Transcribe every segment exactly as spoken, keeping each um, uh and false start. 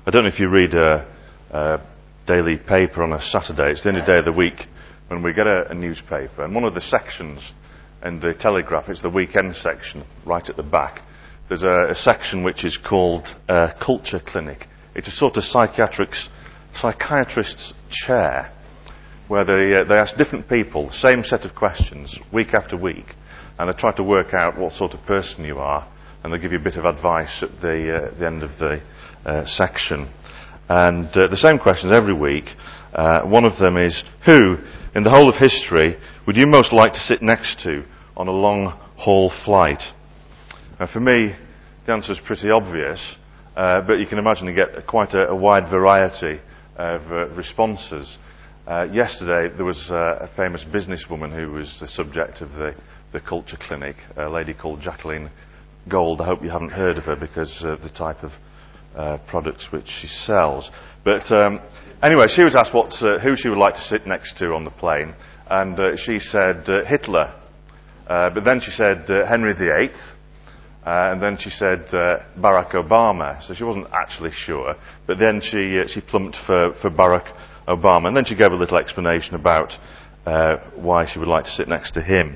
I don't know if you read a, a daily paper on a Saturday. It's the only day of the week when we get a, a newspaper. And one of the sections in the Telegraph, it's the weekend section, right at the back. There's a, a section which is called uh, Culture Clinic. It's a sort of psychiatric's, psychiatrist's chair, where they, uh, they ask different people the same set of questions week after week, and they try to work out what sort of person you are, and they give you a bit of advice at the, uh, the end of the uh, section. And uh, the same questions every week. Uh, one of them is, who in the whole of history would you most like to sit next to on a long haul flight? Now, for me, the answer is pretty obvious, uh, but you can imagine you get quite a, a wide variety of uh, responses. Uh, yesterday, there was uh, a famous businesswoman who was the subject of the, the Culture Clinic, a lady called Jacqueline Gold. I hope you haven't heard of her because of the type of uh, products which she sells. But um, anyway, she was asked what, uh, who she would like to sit next to on the plane, and uh, she said uh, Hitler. Uh, but then she said uh, Henry the Eighth, uh, and then she said uh, Barack Obama. So she wasn't actually sure, but then she uh, she plumped for, for Barack Obama, and then she gave a little explanation about uh, why she would like to sit next to him.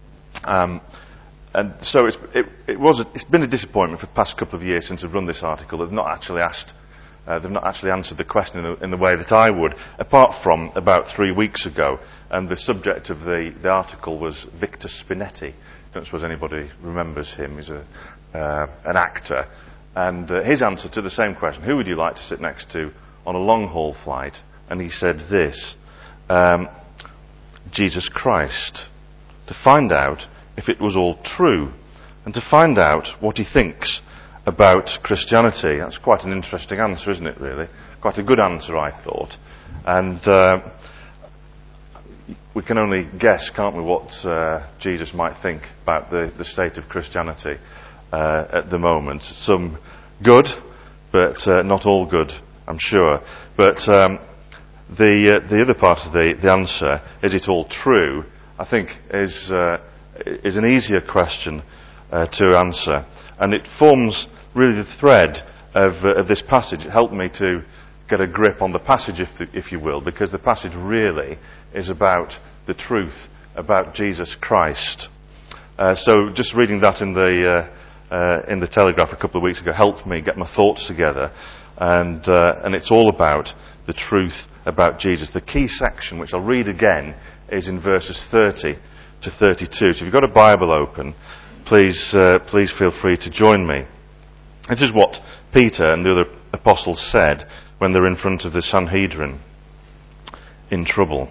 Um, and so it's, it, it was a, it's been a disappointment for the past couple of years since I've run this article. They've not actually asked, uh, they've not actually answered the question in the, in the way that I would, apart from about three weeks ago. And the subject of the, the article was Victor Spinetti. I don't suppose anybody remembers him. He's a, uh, an actor. And uh, his answer to the same question, who would you like to sit next to on a long haul flight? And he said this, um, Jesus Christ, to find out if it was all true, and to find out what he thinks about Christianity. That's quite an interesting answer, isn't it, really? Quite a good answer, I thought. And uh, we can only guess, can't we, what uh, Jesus might think about the, the state of Christianity uh, at the moment. Some good, but uh, not all good, I'm sure. But um, the uh, the other part of the, the answer, is it all true, I think is uh, is an easier question uh, to answer. And it forms really the thread of, uh, of this passage. It helped me to get a grip on the passage, if, the, if you will, because the passage really is about the truth about Jesus Christ. Uh, so just reading that in the uh, uh, in the Telegraph a couple of weeks ago helped me get my thoughts together, and uh, and it's all about the truth about Jesus. The key section, which I'll read again, is in verses thirty to thirty-two. So if you've got a Bible open, please uh, please feel free to join me. This is what Peter and the other apostles said when they're in front of the Sanhedrin in trouble.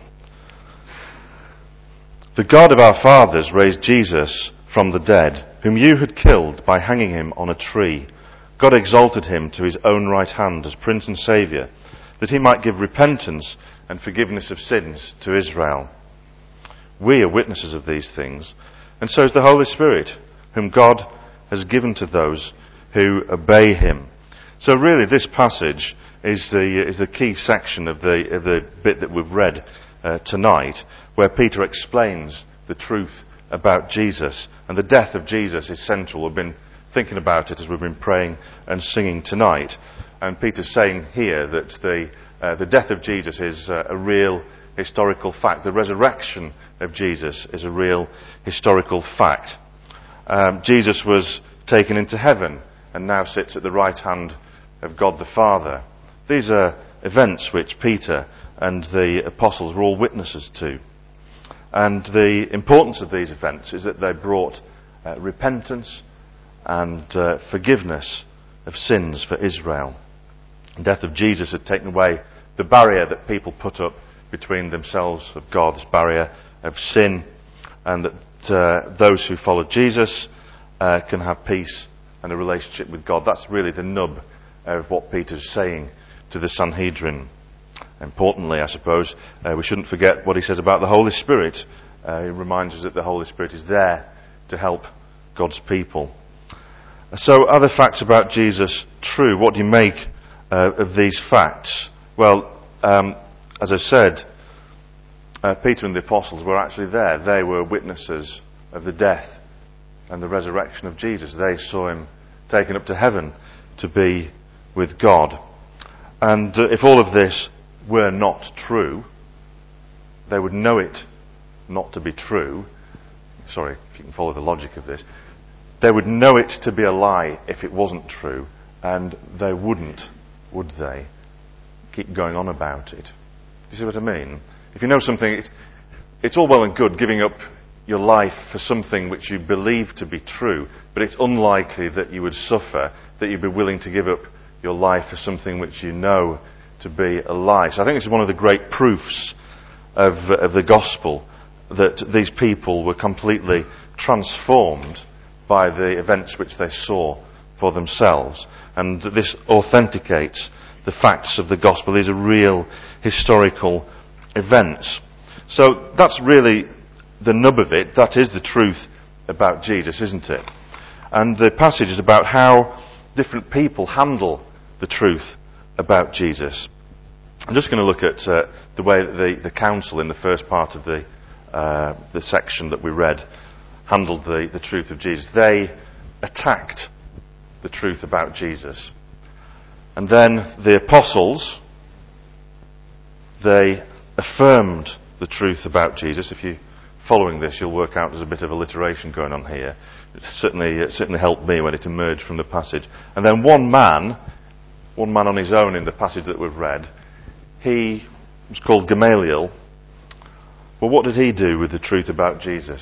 The God of our fathers raised Jesus from the dead, whom you had killed by hanging him on a tree. God exalted him to his own right hand as Prince and Saviour, that he might give repentance and forgiveness of sins to Israel. We are witnesses of these things, and so is the Holy Spirit, whom God has given to those who obey him. So really this passage is the is the key section of the of the bit that we've read uh, tonight, where Peter explains the truth about Jesus. And the death of Jesus is central. We've been thinking about it as we've been praying and singing tonight. And Peter's saying here that the uh, the death of Jesus is uh, a real historical fact. The resurrection of Jesus is a real historical fact. Um, Jesus was taken into heaven and now sits at the right hand of God the Father. These are events which Peter and the apostles were all witnesses to. And the importance of these events is that they brought uh, repentance and uh, forgiveness of sins for Israel. The death of Jesus had taken away the barrier that people put up between themselves of God, this barrier of sin, and that uh, those who follow Jesus uh, can have peace and a relationship with God. That's really the nub of what Peter's saying to the Sanhedrin. Importantly, I suppose, uh, we shouldn't forget what he says about the Holy Spirit. Uh, he reminds us that the Holy Spirit is there to help God's people. So, are the facts about Jesus true? What do you make uh, of these facts? Well, um, as I said, uh, Peter and the apostles were actually there. They were witnesses of the death and the resurrection of Jesus. They saw him taken up to heaven to be with God. And uh, if all of this were not true, they would know it not to be true. Sorry, if you can follow the logic of this. They would know it to be a lie if it wasn't true, and they wouldn't, would they, keep going on about it. Do you see what I mean? If you know something, it's, it's all well and good giving up your life for something which you believe to be true, but it's unlikely that you would suffer, that you'd be willing to give up your life for something which you know to be a lie. So I think this is one of the great proofs of, uh, of the gospel, that these people were completely transformed by the events which they saw for themselves. And this authenticates the facts of the gospel. These are real historical events. So that's really the nub of it. That is the truth about Jesus, isn't it? And the passage is about how different people handle the truth about Jesus. I'm just going to look at uh, the way that the, the council in the first part of the, uh, the section that we read handled the, the truth of Jesus. They attacked the truth about Jesus. And then the apostles, they affirmed the truth about Jesus. If you're following this, you'll work out there's a bit of alliteration going on here. It certainly, it certainly helped me when it emerged from the passage. And then one man, one man on his own in the passage that we've read, he was called Gamaliel. Well, what did he do with the truth about Jesus?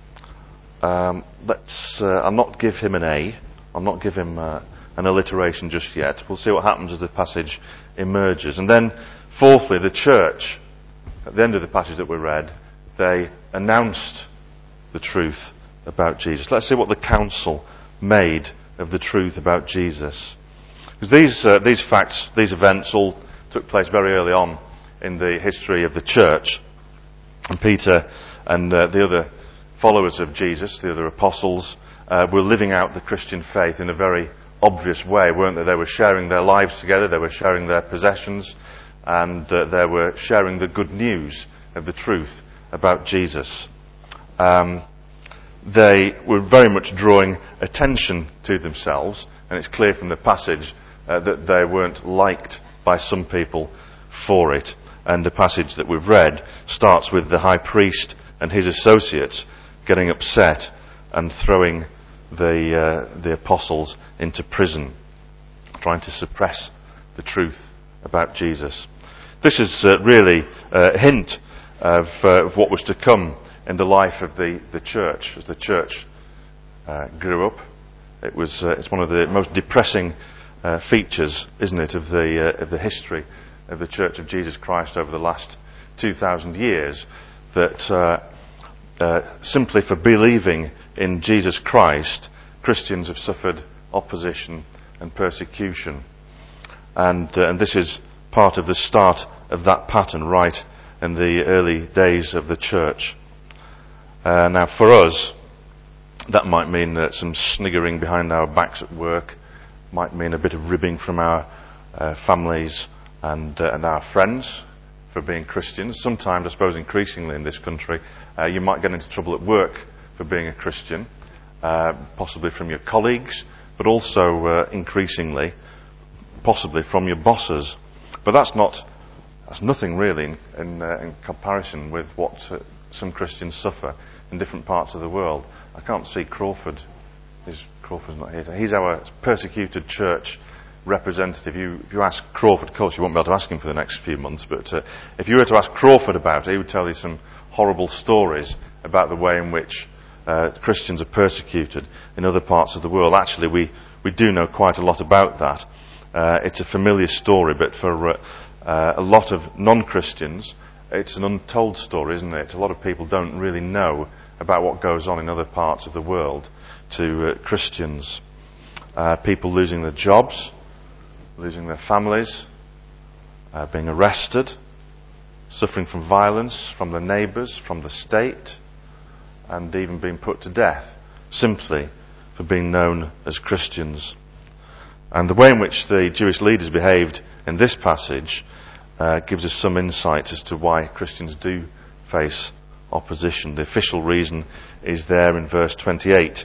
Um, let's. Uh, I'll not give him an A. I'll not give him uh, an alliteration just yet. We'll see what happens as the passage emerges. And then, fourthly, the church. At the end of the passage that we read, they announced the truth about Jesus. Let's see what the council made of the truth about Jesus. Because these uh, these facts, these events, all took place very early on in the history of the church. And Peter and uh, the other followers of Jesus, the other apostles, uh, were living out the Christian faith in a very obvious way, weren't they? They were sharing their lives together, they were sharing their possessions, and uh, they were sharing the good news of the truth about Jesus. Um, they were very much drawing attention to themselves, and it's clear from the passage uh, that they weren't liked by some people for it. And the passage that we've read starts with the high priest and his associates getting upset and throwing the uh, the apostles into prison, trying to suppress the truth about Jesus. This is uh, really a hint of, uh, of what was to come in the life of the, the church as the church uh, grew up. It was uh, it's one of the most depressing uh, features, isn't it, of the uh, of the history of the Church of Jesus Christ over the last two thousand years, that uh, uh, simply for believing in Jesus Christ, Christians have suffered opposition and persecution. And, uh, and this is part of the start of that pattern right in the early days of the church. Uh, now for us, that might mean uh, some sniggering behind our backs at work, might mean a bit of ribbing from our uh, families and, uh, and our friends for being Christians. Sometimes, I suppose increasingly in this country, uh, you might get into trouble at work for being a Christian, uh, possibly from your colleagues, but also uh, increasingly, possibly from your bosses. But that's not, that's nothing really in, in, uh, in comparison with what uh, some Christians suffer in different parts of the world. I can't see Crawford. Is Crawford's not here. He's our persecuted church representative. You, if you ask Crawford, of course you won't be able to ask him for the next few months, but uh, if you were to ask Crawford about it, he would tell you some horrible stories about the way in which uh, Christians are persecuted in other parts of the world. Actually, we, we do know quite a lot about that. Uh, it's a familiar story, but for uh, uh, a lot of non-Christians, it's an untold story, isn't it? A lot of people don't really know about what goes on in other parts of the world to uh, Christians. Uh, people losing their jobs, losing their families, uh, being arrested, suffering from violence from their neighbours, from the state, and even being put to death simply for being known as Christians. And the way in which the Jewish leaders behaved in this passage uh, gives us some insight as to why Christians do face opposition. The official reason is there in verse twenty-eight.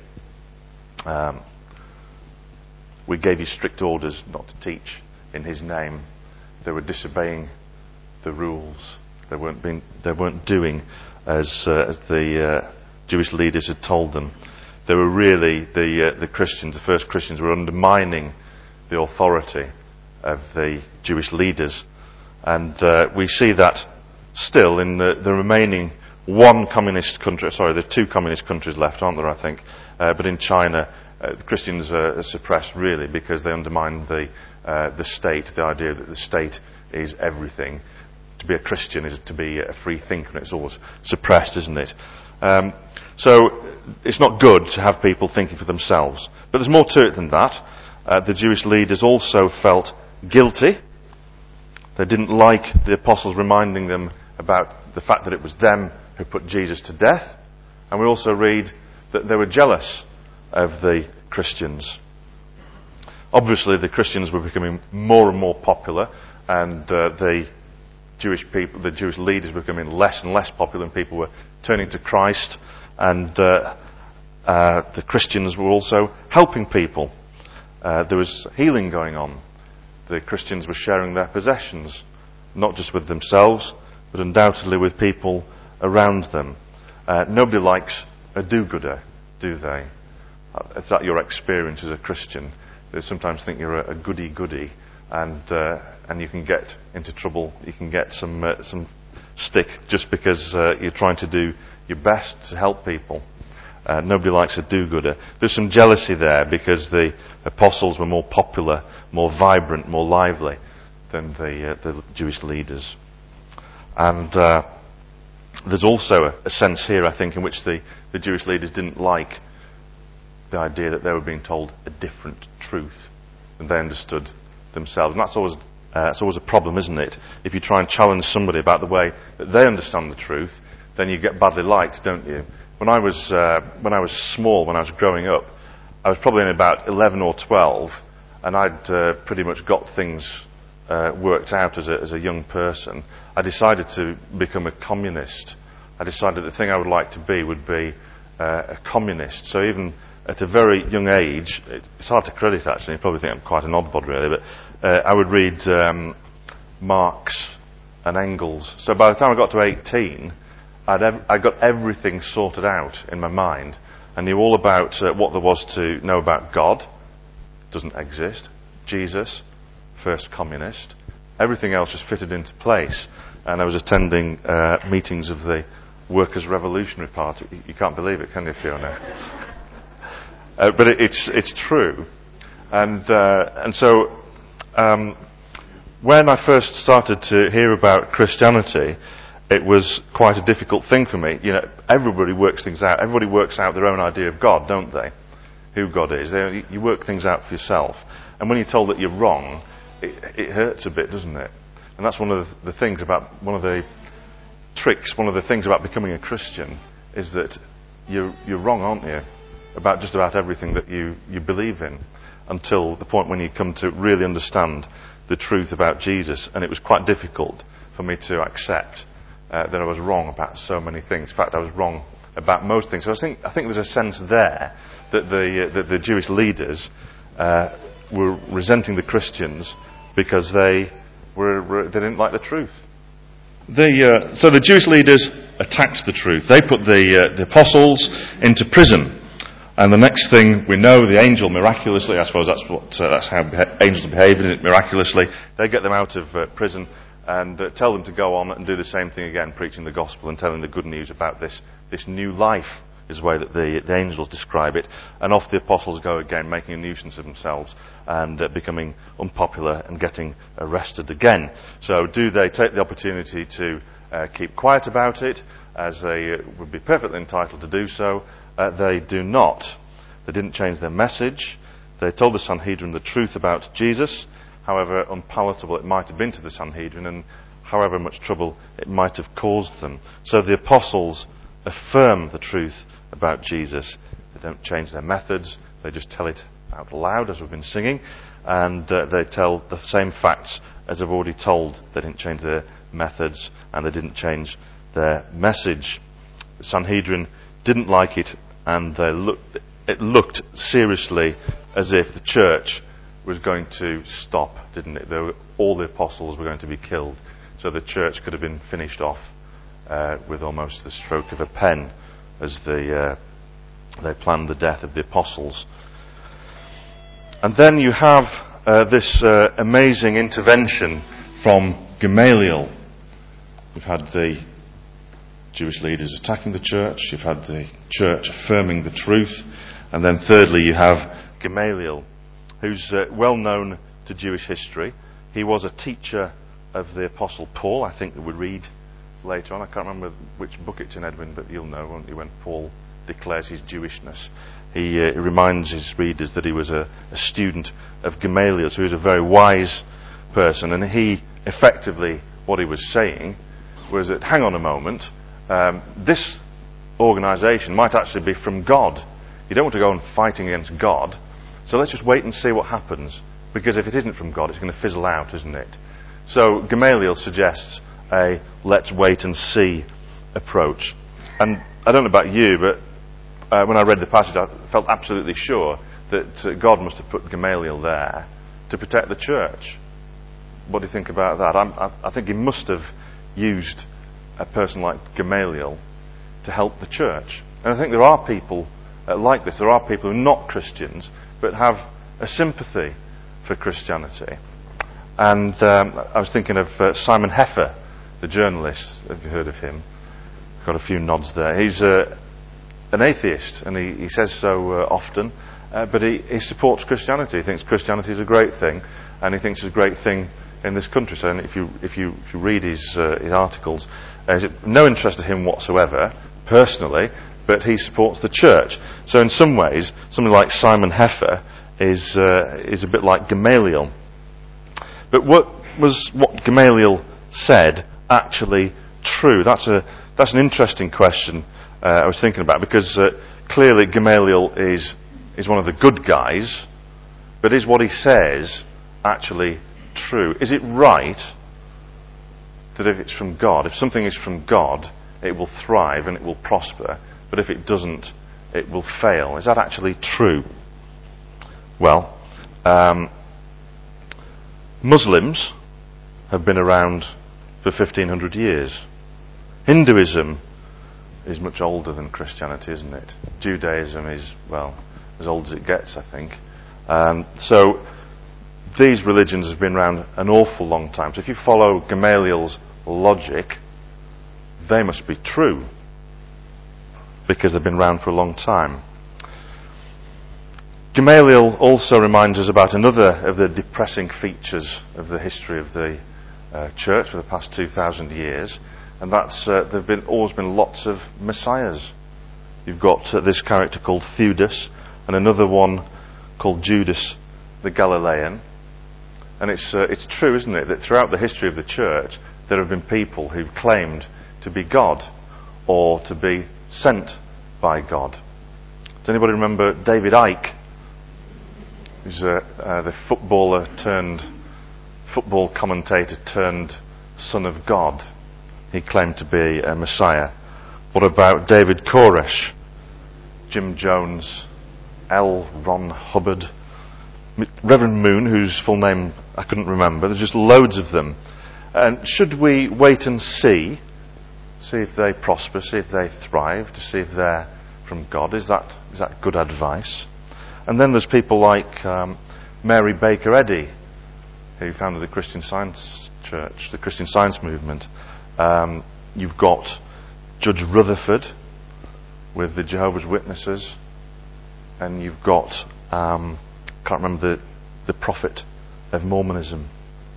Um, we gave you strict orders not to teach in his name. they were disobeying the rules. They weren't being, they weren't doing as, uh, as the uh, Jewish leaders had told them. They were really, the uh, the Christians, the first Christians, were undermining the authority of the Jewish leaders. And uh, we see that still in the, the remaining one communist country, sorry, there are two communist countries left, aren't there, I think. Uh, but in China, uh, the Christians are suppressed really because they undermine the, uh, the state, the idea that the state is everything. To be a Christian is to be a free thinker, and it's always suppressed, isn't it? Um, so it's not good to have people thinking for themselves. But there's more to it than that. Uh, the Jewish leaders also felt guilty. They didn't like the apostles reminding them about the fact that it was them who put Jesus to death. And we also read that they were jealous of the Christians. Obviously, the Christians were becoming more and more popular, and uh, the Jewish people, the Jewish leaders were becoming less and less popular, and people were turning to Christ. And uh, uh, the Christians were also helping people. Uh, there was healing going on. The Christians were sharing their possessions, not just with themselves, but undoubtedly with people around them. Uh, nobody likes a do-gooder, do they? Is that your experience as a Christian? They sometimes think you're a, a goody-goody, and uh, and you can get into trouble. You can get some uh, some stick just because uh, you're trying to do your best to help people. Uh, nobody likes a do-gooder. There's some jealousy there because the apostles were more popular, more vibrant, more lively than the, uh, the Jewish leaders. And uh, there's also a, a sense here, I think, in which the, the Jewish leaders didn't like the idea that they were being told a different truth than they understood themselves. And that's always, uh, that's always a problem, isn't it? If you try and challenge somebody about the way that they understand the truth, then you get badly liked, don't you? When I was uh, when I was small, when I was growing up, I was probably in about eleven or twelve, and I'd uh, pretty much got things uh, worked out as a, as a young person. I decided to become a communist. I decided the thing I would like to be would be uh, a communist. So even at a very young age, it's hard to credit actually, you probably think I'm quite an oddbod really, but uh, I would read um, Marx and Engels. So by the time I got to eighteen, I'd ev- I got everything sorted out in my mind. I knew all about uh, what there was to know about God. Doesn't exist. Jesus, first communist. Everything else just fitted into place. And I was attending uh, meetings of the Workers' Revolutionary Party. You can't believe it, can you, Fiona? uh, but it, it's it's true. And uh, and so um, when I first started to hear about Christianity, it was quite a difficult thing for me. You know, everybody works things out. Everybody works out their own idea of God, don't they? Who God is. They, you work things out for yourself. And when you're told that you're wrong, it, it hurts a bit, doesn't it? And that's one of the, the things about, one of the tricks, one of the things about becoming a Christian, is that you're, you're wrong, aren't you? About just about everything that you, you believe in, until the point when you come to really understand the truth about Jesus. And it was quite difficult for me to accept Uh, that I was wrong about so many things. In fact, I was wrong about most things. So I think I think there's a sense there that the uh, that the Jewish leaders uh, were resenting the Christians because they were, were they didn't like the truth. The, uh, so the Jewish leaders attacked the truth. They put the uh, the apostles into prison, and the next thing we know, the angel miraculously, I suppose that's what uh, that's how beha- angels behave, isn't it? Miraculously, they get them out of uh, prison. And uh, tell them to go on and do the same thing again, preaching the gospel and telling the good news about this this new life, is the way that the, the angels describe it. And off the apostles go again, making a nuisance of themselves and uh, becoming unpopular and getting arrested again. So do they take the opportunity to uh, keep quiet about it, as they uh, would be perfectly entitled to do so? Uh, they do not. They didn't change their message. They told the Sanhedrin the truth about Jesus, however unpalatable it might have been to the Sanhedrin, and however much trouble it might have caused them. So the apostles affirm the truth about Jesus. They don't change their methods. They just tell it out loud, as we've been singing, and uh, they tell the same facts as they've already told. They didn't change their methods, and they didn't change their message. The Sanhedrin didn't like it, and they looked, it looked seriously as if the church was going to stop, didn't it? There were, all the apostles were going to be killed. So the church could have been finished off uh, with almost the stroke of a pen as they, uh, they planned the death of the apostles. And then you have uh, this uh, amazing intervention from Gamaliel. You've had the Jewish leaders attacking the church, you've had the church affirming the truth, and then thirdly you have Gamaliel, who's uh, well known to Jewish history. He was a teacher of the Apostle Paul, I think that we read later on. I can't remember which book it's in, Edwin, but you'll know, won't you, when Paul declares his Jewishness. He uh, reminds his readers that he was a, a student of Gamaliel, so he was a very wise person, and he effectively, what he was saying was that, hang on a moment, um, this organisation might actually be from God. You don't want to go on fighting against God, so let's just wait and see what happens, because if it isn't from God, it's going to fizzle out, isn't it? So Gamaliel suggests a let's wait and see approach. And I don't know about you, but uh, when I read the passage, I felt absolutely sure that uh, God must have put Gamaliel there to protect the church. What do you think about that? I'm, I, I think he must have used a person like Gamaliel to help the church. And I think there are people uh, like this. There are people who are not Christians, but have a sympathy for Christianity. And um, I was thinking of uh, Simon Heffer, the journalist. Have you heard of him? Got a few nods there. He's uh, an atheist, and he, he says so uh, often, uh, but he, he supports Christianity. He thinks Christianity is a great thing, and he thinks it's a great thing in this country. So if you if you, if you read his uh, his articles, uh, he's no interest to him whatsoever, personally, but he supports the church. So in some ways, somebody like Simon Heffer is uh, is a bit like Gamaliel. But what was what Gamaliel said actually true? That's a that's an interesting question uh, I was thinking about, because uh, clearly Gamaliel is is one of the good guys, but is what he says actually true? Is it right that if it's from God, if something is from God, it will thrive and it will prosper, but if it doesn't, it will fail? Is that actually true? Well, um, Muslims have been around for fifteen hundred years. Hinduism is much older than Christianity, isn't it? Judaism is, well, as old as it gets, I think. Um, so these religions have been around an awful long time. So if you follow Gamaliel's logic, they must be true, because they've been around for a long time. Gamaliel also reminds us about another of the depressing features of the history of the uh, church for the past two thousand years, and that's uh, there have been, always been lots of messiahs. You've got uh, this character called Theudas, and another one called Judas the Galilean. And it's uh, it's true, isn't it, that throughout the history of the church there have been people who've claimed to be God or to be sent by God. Does anybody remember David Icke? He's uh, uh, the footballer turned football commentator turned son of God. He claimed to be a Messiah. What about David Koresh, Jim Jones, L. Ron Hubbard, Reverend Moon, whose full name I couldn't remember? There's just loads of them. And should we wait and see, see if they prosper, see if they thrive, to see if they're from God? Is that is that good advice? And then there's people like um, Mary Baker Eddy, who founded the Christian Science Church, the Christian Science movement. Um, you've got Judge Rutherford with the Jehovah's Witnesses, and you've got um, can't remember the the prophet of Mormonism,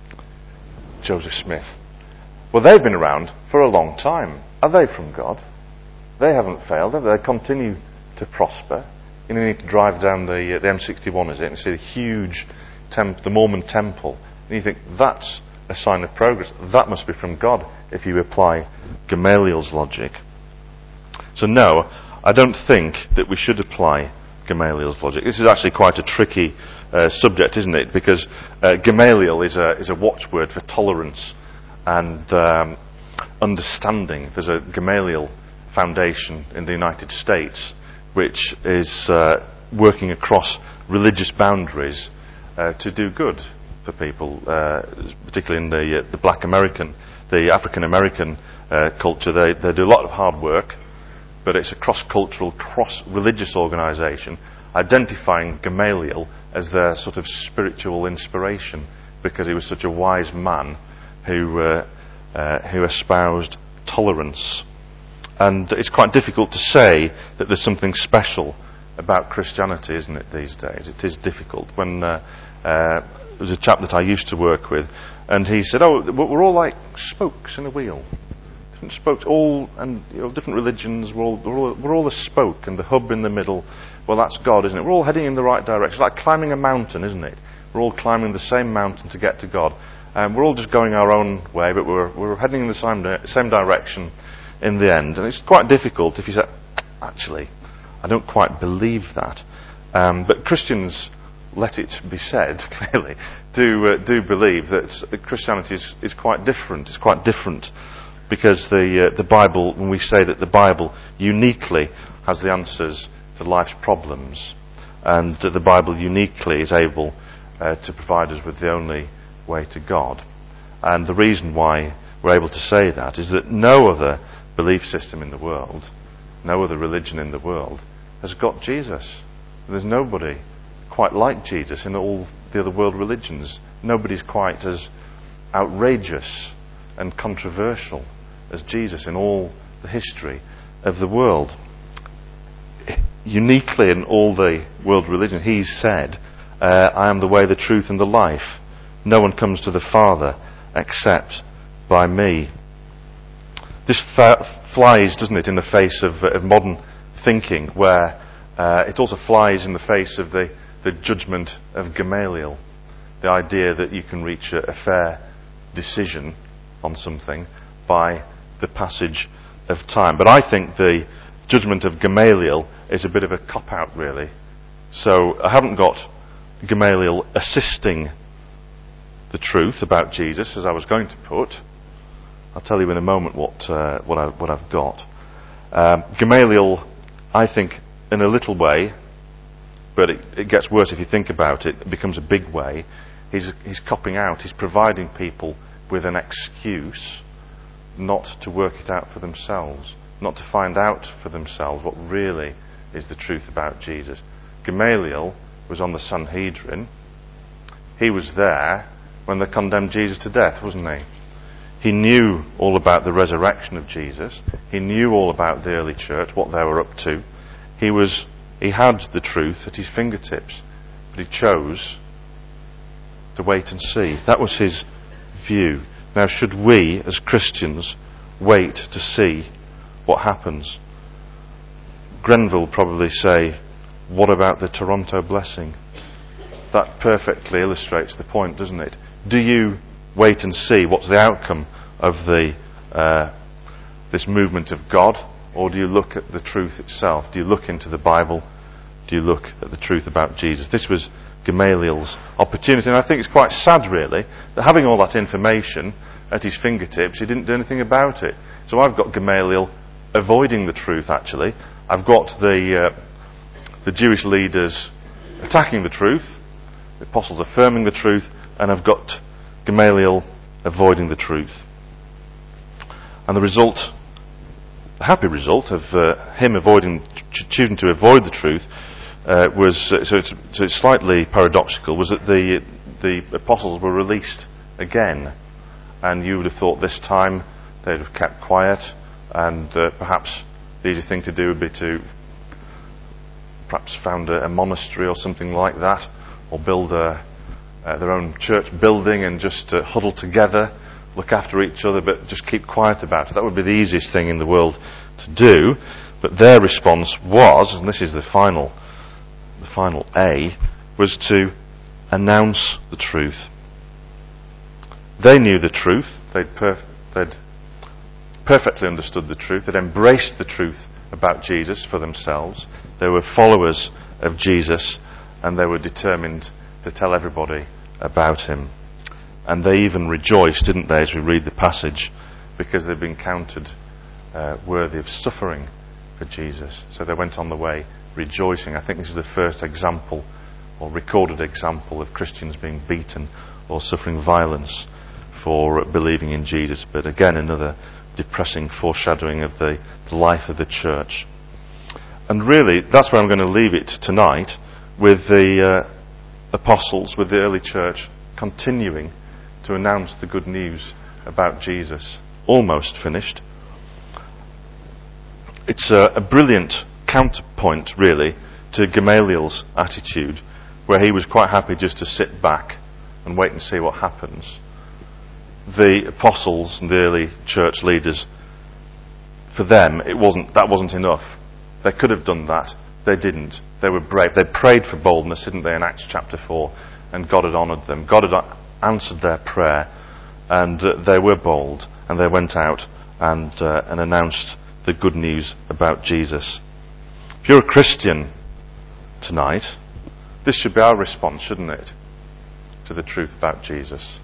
Joseph Smith. Well, they've been around for a long time. Are they from God? They haven't failed, have they? They continue to prosper. You know, you need to drive down the, uh, the M sixty-one, is it, and see the huge temp- the Mormon temple, and you think that's a sign of progress. That must be from God if you apply Gamaliel's logic. So no, I don't think that we should apply Gamaliel's logic. This is actually quite a tricky uh, subject, isn't it? Because uh, Gamaliel is a is a watchword for tolerance and um, understanding. There's a Gamaliel Foundation in the United States which is uh, working across religious boundaries uh, to do good for people, uh, particularly in the uh, the Black American, the African American uh, culture. They they do a lot of hard work, but it's a cross-cultural, cross-religious organisation, identifying Gamaliel as their sort of spiritual inspiration, because he was such a wise man who uh, uh, who espoused tolerance. And it's quite difficult to say that there's something special about Christianity, isn't it, these days? It is difficult. When uh, uh, there was a chap that I used to work with, and he said, "Oh, we're all like spokes in a wheel. Different spokes, all and you know, different religions. We're all, we're all we're all a spoke, and the hub in the middle. Well, that's God, isn't it? We're all heading in the right direction. It's like climbing a mountain, isn't it? We're all climbing the same mountain to get to God. Um, we're all just going our own way, but we're we're heading in the same same direction in the end." And it's quite difficult if you say, "Actually, I don't quite believe that." Um, but Christians, let it be said clearly, do uh, do believe that Christianity is, is quite different. It's quite different because the uh, the Bible, when we say that the Bible uniquely has the answers to life's problems, and that the Bible uniquely is able uh, to provide us with the only way to God. And the reason why we're able to say that is that no other belief system in the world, no other religion in the world has got Jesus. There's nobody quite like Jesus in all the other world religions. Nobody's quite as outrageous and controversial as Jesus in all the history of the world. Uniquely in all the world religion, he's said, uh, "I am the way, the truth and the life. No one comes to the Father except by me." This fa- flies, doesn't it, in the face of, uh, of modern thinking, where uh, it also flies in the face of the, the judgment of Gamaliel. The idea that you can reach a, a fair decision on something by the passage of time. But I think the judgment of Gamaliel is a bit of a cop-out, really. So I haven't got Gamaliel assisting the truth about Jesus, as I was going to put. I'll tell you in a moment what uh, what, I, what I've got. Um, Gamaliel, I think, in a little way, but it, it gets worse if you think about it. It becomes a big way. He's he's copping out. He's providing people with an excuse not to work it out for themselves, not to find out for themselves what really is the truth about Jesus. Gamaliel was on the Sanhedrin. He was there when they condemned Jesus to death, wasn't he? He knew all about the resurrection of Jesus. He knew all about the early church, what they were up to. He was, he had the truth at his fingertips, but he chose to wait and see. That was his view. Now, should we, as Christians, wait to see what happens? Grenville would probably say, "What about the Toronto blessing?" That perfectly illustrates the point, doesn't it? Do you wait and see what's the outcome of the uh, this movement of God, or do you look at the truth itself? Do you look into the Bible? Do you look at the truth about Jesus? This was Gamaliel's opportunity, and I think it's quite sad, really, that having all that information at his fingertips, he didn't do anything about it. So I've got Gamaliel avoiding the truth, actually. I've got the uh, the Jewish leaders attacking the truth, the apostles affirming the truth, and I've got Gamaliel avoiding the truth. And the result, the happy result of uh, him avoiding, ch- choosing to avoid the truth, uh, was uh, so, it's, so it's slightly paradoxical. Was that the the apostles were released again, and you would have thought this time they'd have kept quiet, and uh, perhaps the easy thing to do would be to perhaps found a, a monastery or something like that, or build a, uh, their own church building and just uh, huddle together, look after each other, but just keep quiet about it. That would be the easiest thing in the world to do. But their response was, and this is the final, the final A, was to announce the truth. They knew the truth. They'd, perf- they'd perfectly understood the truth. They'd embraced the truth about Jesus for themselves. They were followers of Jesus, and they were determined to tell everybody about him. And they even rejoiced, didn't they, as we read the passage, because they'd been counted uh, worthy of suffering for Jesus. So they went on the way rejoicing. I think this is the first example or recorded example of Christians being beaten or suffering violence for believing in Jesus. But again, another depressing foreshadowing of the, the life of the church. And really, that's where I'm going to leave it tonight, with the uh, apostles, with the early church, continuing to announce the good news about Jesus. Almost finished. It's a, a brilliant counterpoint, really, to Gamaliel's attitude, where he was quite happy just to sit back and wait and see what happens. The apostles and the early church leaders, for them, it wasn't that wasn't enough. They could have done that. They didn't. They were brave. They prayed for boldness, didn't they, in Acts chapter four, and God had honoured them. God had answered their prayer, and uh, they were bold, and they went out and uh, and announced the good news about Jesus. If you're a Christian tonight, this should be our response, shouldn't it, to the truth about Jesus?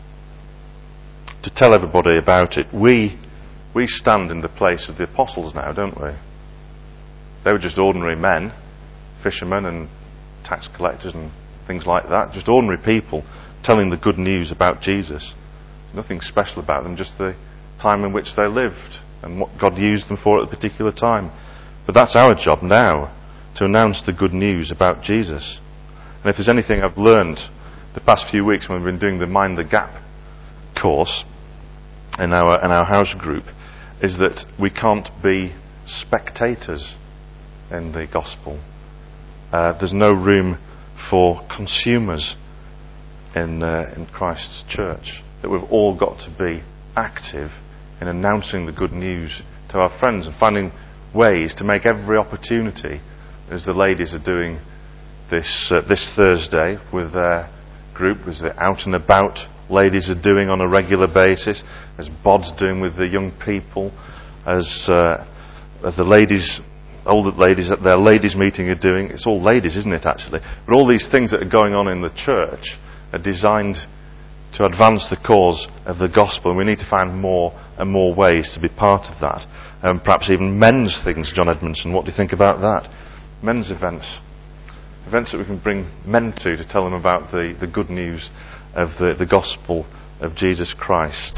To tell everybody about it. We we stand in the place of the apostles now, don't we? They were just ordinary men, fishermen and tax collectors and things like that, just ordinary people telling the good news about Jesus. Nothing special about them, just the time in which they lived and what God used them for at a particular time. But that's our job now, to announce the good news about Jesus. And if there's anything I've learned the past few weeks when we've been doing the Mind the Gap course in our in our house group, is that we can't be spectators in the gospel. Uh, there's no room for consumers in uh, in Christ's church. That we've all got to be active in announcing the good news to our friends and finding ways to make every opportunity, as the ladies are doing this uh, this Thursday with their group, as the out and about ladies are doing on a regular basis, as Bod's doing with the young people, as uh, as the ladies, older ladies at their ladies meeting are doing. It's all ladies, isn't it, actually? But all these things that are going on in the church are designed to advance the cause of the gospel, and we need to find more and more ways to be part of that. And um, perhaps even men's things, John Edmondson. What do you think about that? Men's events. Events that we can bring men to, to tell them about the, the good news of the, the gospel of Jesus Christ.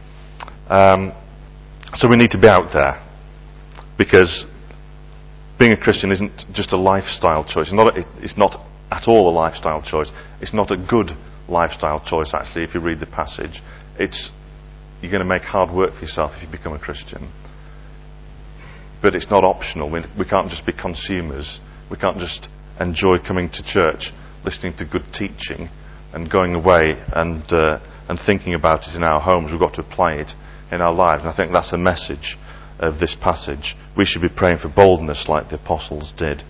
Um, so we need to be out there, because being a Christian isn't just a lifestyle choice. It's not, a, it's not at all a lifestyle choice. It's not a good lifestyle choice, actually, if you read the passage. It's you're going to make hard work for yourself if you become a Christian. But it's not optional. We, we can't just be consumers. We can't just enjoy coming to church, listening to good teaching, and going away and uh, and thinking about it in our homes. We've got to apply it in our lives. And I think that's the message of this passage. We should be praying for boldness like the apostles did,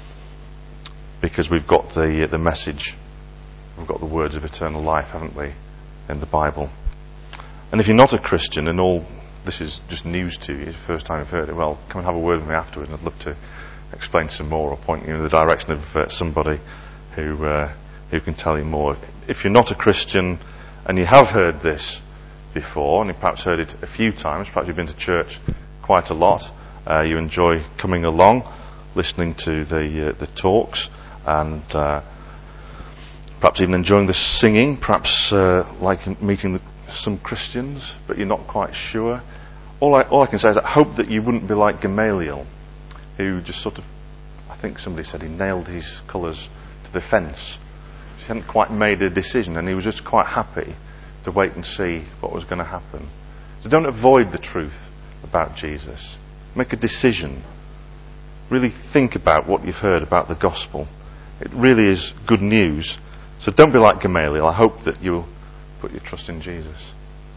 because we've got the the message. We've got the words of eternal life, haven't we, in the Bible. And if you're not a Christian and all this is just news to you, it's the first time you've heard it, well, come and have a word with me afterwards, and I'd love to explain some more or point you in the direction of uh, somebody who uh, who can tell you more. If you're not a Christian and you have heard this before, and you've perhaps heard it a few times, perhaps you've been to church quite a lot, uh, you enjoy coming along, listening to the uh, the talks, and uh, perhaps even enjoying the singing, perhaps uh, like meeting the, some Christians, but you're not quite sure. All I, all I can say is I hope that you wouldn't be like Gamaliel, who just sort of, I think somebody said he nailed his colours to the fence. He hadn't quite made a decision, and he was just quite happy to wait and see what was going to happen. So don't avoid the truth about Jesus. Make a decision. Really think about what you've heard about the gospel. It really is good news. So don't be like Gamaliel. I hope that you'll put your trust in Jesus.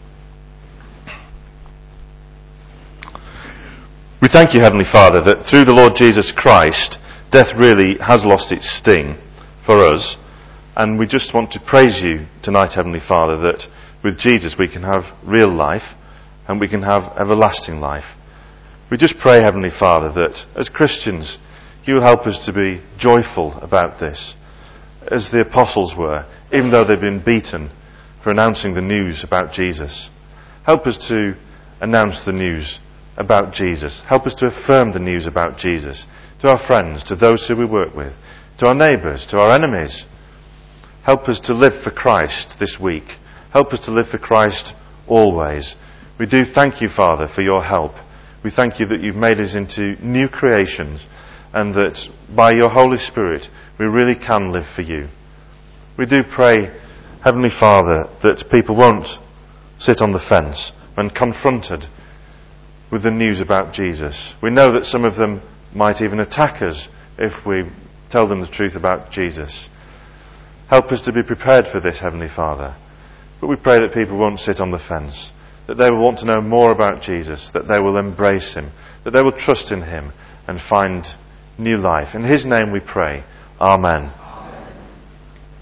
We thank you, Heavenly Father, that through the Lord Jesus Christ, death really has lost its sting for us. And we just want to praise you tonight, Heavenly Father, that with Jesus we can have real life and we can have everlasting life. We just pray, Heavenly Father, that as Christians you will help us to be joyful about this, as the apostles were, even though they've been beaten for announcing the news about Jesus. Help us to announce the news about Jesus. Help us to affirm the news about Jesus to our friends, to those who we work with, to our neighbours, to our enemies, Help us to live for Christ this week. Help us to live for Christ always. We do thank you, Father, for your help. We thank you that you've made us into new creations and that by your Holy Spirit we really can live for you. We do pray, Heavenly Father, that people won't sit on the fence when confronted with the news about Jesus. We know that some of them might even attack us if we tell them the truth about Jesus. Help us to be prepared for this, Heavenly Father. But we pray that people won't sit on the fence, that they will want to know more about Jesus, that they will embrace him, that they will trust in him and find new life. In his name we pray. Amen.